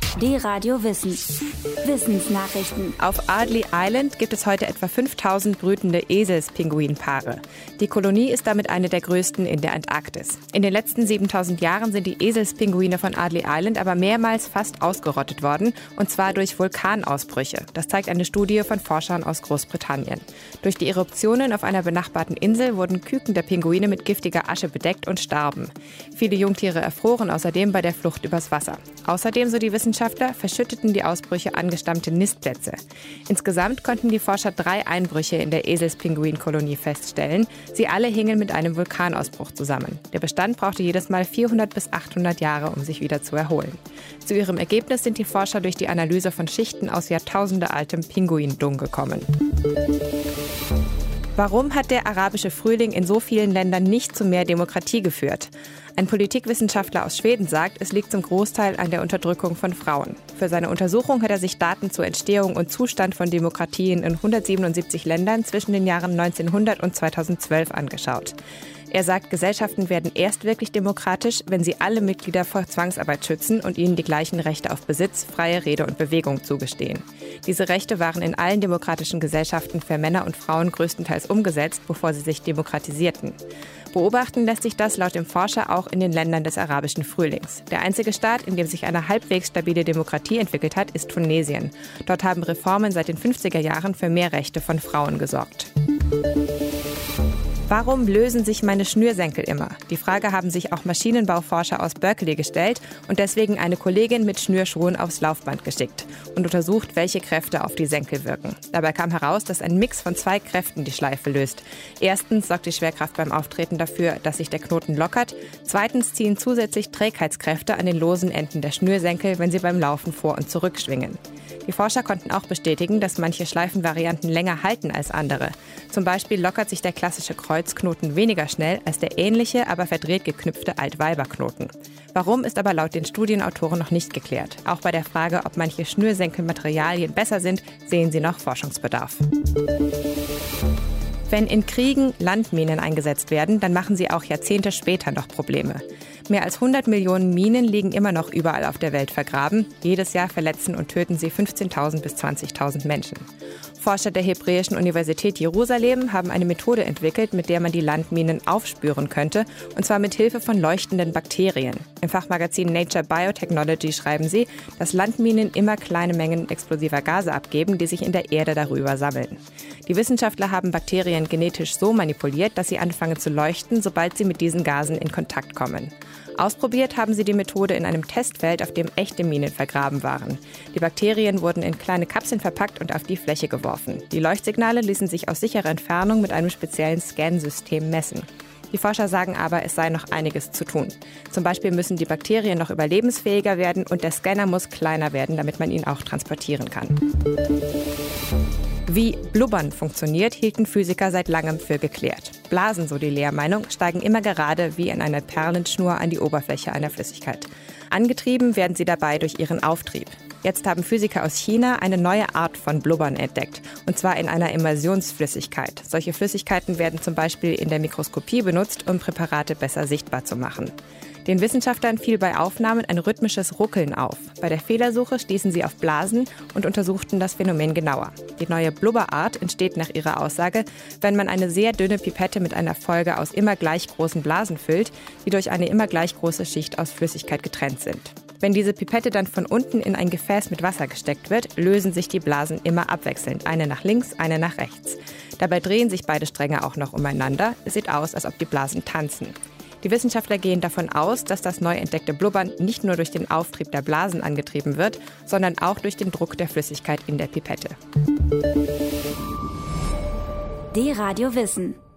D-Radio Wissen. Wissensnachrichten. Auf Adelie Island gibt es heute etwa 5000 brütende Eselspinguinpaare. Die Kolonie ist damit eine der größten in der Antarktis. In den letzten 7000 Jahren sind die Eselspinguine von Adelie Island aber mehrmals fast ausgerottet worden, und zwar durch Vulkanausbrüche. Das zeigt eine Studie von Forschern aus Großbritannien. Durch die Eruptionen auf einer benachbarten Insel wurden Küken der Pinguine mit giftiger Asche bedeckt und starben. Viele Jungtiere erfroren außerdem bei der Flucht übers Wasser. Außerdem, so die Wissenschaftler, verschütteten die Ausbrüche angestammte Nistplätze. Insgesamt konnten die Forscher 3 Einbrüche in der Eselspinguinkolonie feststellen. Sie alle hingen mit einem Vulkanausbruch zusammen. Der Bestand brauchte jedes Mal 400 bis 800 Jahre, um sich wieder zu erholen. Zu ihrem Ergebnis sind die Forscher durch die Analyse von Schichten aus jahrtausendealtem Pinguindung gekommen. Warum hat der arabische Frühling in so vielen Ländern nicht zu mehr Demokratie geführt? Ein Politikwissenschaftler aus Schweden sagt, es liegt zum Großteil an der Unterdrückung von Frauen. Für seine Untersuchung hat er sich Daten zur Entstehung und Zustand von Demokratien in 177 Ländern zwischen den Jahren 1900 und 2012 angeschaut. Er sagt, Gesellschaften werden erst wirklich demokratisch, wenn sie alle Mitglieder vor Zwangsarbeit schützen und ihnen die gleichen Rechte auf Besitz, freie Rede und Bewegung zugestehen. Diese Rechte waren in allen demokratischen Gesellschaften für Männer und Frauen größtenteils umgesetzt, bevor sie sich demokratisierten. Beobachten lässt sich das laut dem Forscher auch in den Ländern des arabischen Frühlings. Der einzige Staat, in dem sich eine halbwegs stabile Demokratie entwickelt hat, ist Tunesien. Dort haben Reformen seit den 50er Jahren für mehr Rechte von Frauen gesorgt. Warum lösen sich meine Schnürsenkel immer? Die Frage haben sich auch Maschinenbauforscher aus Berkeley gestellt und deswegen eine Kollegin mit Schnürschuhen aufs Laufband geschickt und untersucht, welche Kräfte auf die Senkel wirken. Dabei kam heraus, dass ein Mix von 2 Kräften die Schleife löst. Erstens sorgt die Schwerkraft beim Auftreten dafür, dass sich der Knoten lockert. Zweitens ziehen zusätzlich Trägheitskräfte an den losen Enden der Schnürsenkel, wenn sie beim Laufen vor und zurück schwingen. Die Forscher konnten auch bestätigen, dass manche Schleifenvarianten länger halten als andere. Zum Beispiel lockert sich der klassische Kreuzknoten weniger schnell als der ähnliche, aber verdreht geknüpfte Altweiberknoten. Warum, ist aber laut den Studienautoren noch nicht geklärt. Auch bei der Frage, ob manche Schnürsenkelmaterialien besser sind, sehen sie noch Forschungsbedarf. Wenn in Kriegen Landminen eingesetzt werden, dann machen sie auch Jahrzehnte später noch Probleme. Mehr als 100 Millionen Minen liegen immer noch überall auf der Welt vergraben. Jedes Jahr verletzen und töten sie 15.000 bis 20.000 Menschen. Forscher der Hebräischen Universität Jerusalem haben eine Methode entwickelt, mit der man die Landminen aufspüren könnte, und zwar mit Hilfe von leuchtenden Bakterien. Im Fachmagazin Nature Biotechnology schreiben sie, dass Landminen immer kleine Mengen explosiver Gase abgeben, die sich in der Erde darüber sammeln. Die Wissenschaftler haben Bakterien genetisch so manipuliert, dass sie anfangen zu leuchten, sobald sie mit diesen Gasen in Kontakt kommen. Ausprobiert haben sie die Methode in einem Testfeld, auf dem echte Minen vergraben waren. Die Bakterien wurden in kleine Kapseln verpackt und auf die Fläche geworfen. Die Leuchtsignale ließen sich aus sicherer Entfernung mit einem speziellen Scansystem messen. Die Forscher sagen aber, es sei noch einiges zu tun. Zum Beispiel müssen die Bakterien noch überlebensfähiger werden und der Scanner muss kleiner werden, damit man ihn auch transportieren kann. Wie Blubbern funktioniert, hielten Physiker seit langem für geklärt. Blasen, so die Lehrmeinung, steigen immer gerade wie in einer Perlenschnur an die Oberfläche einer Flüssigkeit. Angetrieben werden sie dabei durch ihren Auftrieb. Jetzt haben Physiker aus China eine neue Art von Blubbern entdeckt, und zwar in einer Immersionsflüssigkeit. Solche Flüssigkeiten werden zum Beispiel in der Mikroskopie benutzt, um Präparate besser sichtbar zu machen. Den Wissenschaftlern fiel bei Aufnahmen ein rhythmisches Ruckeln auf. Bei der Fehlersuche stießen sie auf Blasen und untersuchten das Phänomen genauer. Die neue Blubberart entsteht nach ihrer Aussage, wenn man eine sehr dünne Pipette mit einer Folge aus immer gleich großen Blasen füllt, die durch eine immer gleich große Schicht aus Flüssigkeit getrennt sind. Wenn diese Pipette dann von unten in ein Gefäß mit Wasser gesteckt wird, lösen sich die Blasen immer abwechselnd, eine nach links, eine nach rechts. Dabei drehen sich beide Stränge auch noch umeinander. Es sieht aus, als ob die Blasen tanzen. Die Wissenschaftler gehen davon aus, dass das neu entdeckte Blubbern nicht nur durch den Auftrieb der Blasen angetrieben wird, sondern auch durch den Druck der Flüssigkeit in der Pipette. D-Radio Wissen.